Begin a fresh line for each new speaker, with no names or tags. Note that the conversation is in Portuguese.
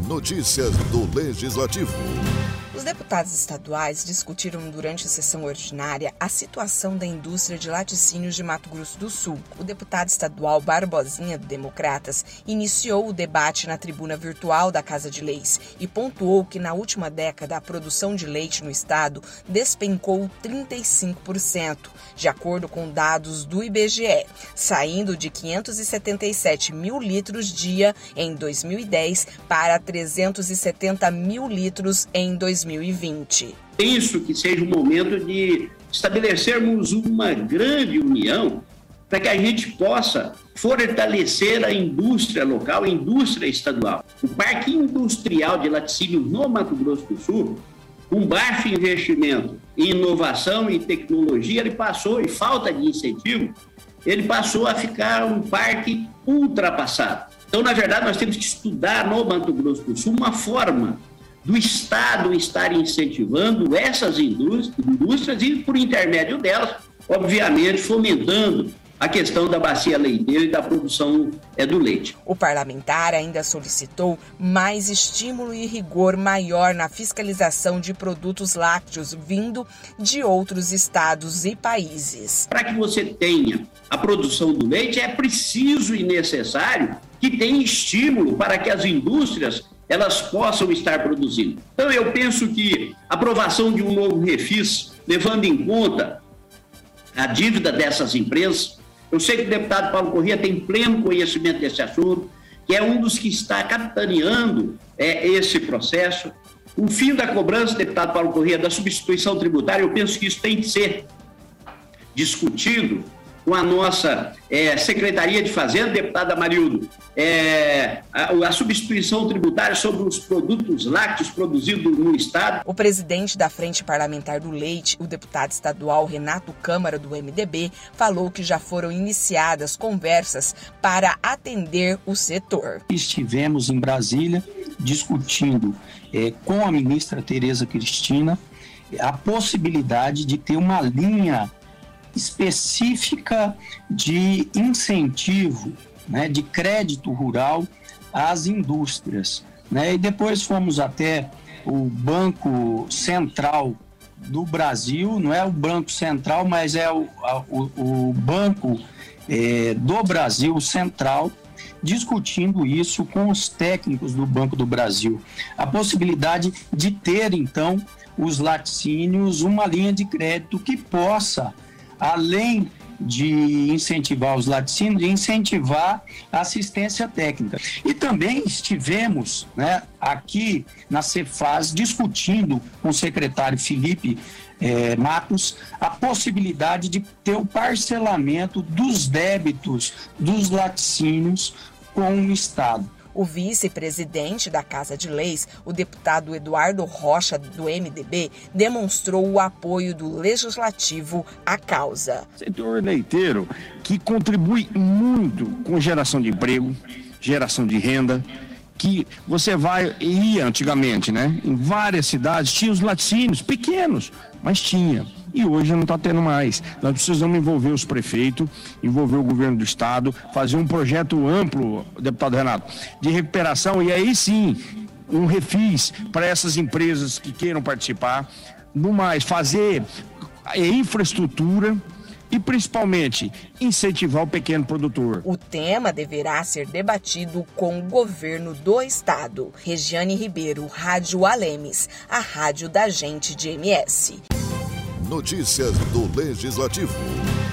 Notícias do Legislativo.
Os deputados estaduais discutiram durante a sessão ordinária a situação da indústria de laticínios de Mato Grosso do Sul. O deputado estadual Barbosinha, do Democratas, iniciou o debate na tribuna virtual da Casa de Leis e pontuou que na última década a produção de leite no estado despencou 35%, de acordo com dados do IBGE, saindo de 577 mil litros dia em 2010 para 370 mil litros em 2020.
Penso que seja o momento de estabelecermos uma grande união para que a gente possa fortalecer a indústria local, a indústria estadual. O Parque Industrial de Laticínio no Mato Grosso do Sul, com baixo investimento em inovação e tecnologia, ele passou, e falta de incentivo, ele passou a ficar um parque ultrapassado. Então, na verdade, nós temos que estudar no Mato Grosso do Sul uma forma do Estado estar incentivando essas indústrias e, por intermédio delas, obviamente, fomentando a questão da bacia leiteira e da produção do leite.
O parlamentar ainda solicitou mais estímulo e rigor maior na fiscalização de produtos lácteos vindo de outros estados e países.
Para que você tenha a produção do leite, é preciso e necessário que tenha estímulo para que as indústrias elas possam estar produzindo. Então, eu penso que a aprovação de um novo refis, levando em conta a dívida dessas empresas, eu sei que o deputado Paulo Corrêa tem pleno conhecimento desse assunto, que é um dos que está capitaneando esse processo. O fim da cobrança, deputado Paulo Corrêa, da substituição tributária, eu penso que isso tem que ser discutido com a nossa Secretaria de Fazenda, deputada Amarildo, a substituição tributária sobre os produtos lácteos produzidos no Estado.
O presidente da Frente Parlamentar do Leite, o deputado estadual Renato Câmara, do MDB, falou que já foram iniciadas conversas para atender o setor.
Estivemos em Brasília discutindo com a ministra Tereza Cristina a possibilidade de ter uma linha específica de incentivo, de crédito rural às indústrias. E depois fomos até o Banco Central do Brasil, não é o Banco Central, mas é o Banco do Brasil Central, discutindo isso com os técnicos do Banco do Brasil. A possibilidade de ter, então, os laticínios, uma linha de crédito que possa, além de incentivar os laticínios, de incentivar a assistência técnica. E também estivemos aqui na Cefaz discutindo com o secretário Felipe Matos a possibilidade de ter o parcelamento dos débitos dos laticínios com o Estado.
O vice-presidente da Casa de Leis, o deputado Eduardo Rocha, do MDB, demonstrou o apoio do Legislativo à causa.
Setor leiteiro que contribui muito com geração de emprego, geração de renda, que você ia antigamente, em várias cidades, tinha os laticínios pequenos, mas tinha. E hoje não está tendo mais. Nós precisamos envolver os prefeitos, envolver o governo do estado, fazer um projeto amplo, deputado Renato, de recuperação, e aí sim, um refis para essas empresas que queiram participar, no mais, fazer infraestrutura e principalmente incentivar o pequeno produtor.
O tema deverá ser debatido com o governo do estado. Regiane Ribeiro, Rádio Alemes, a rádio da gente de MS.
Notícias do Legislativo.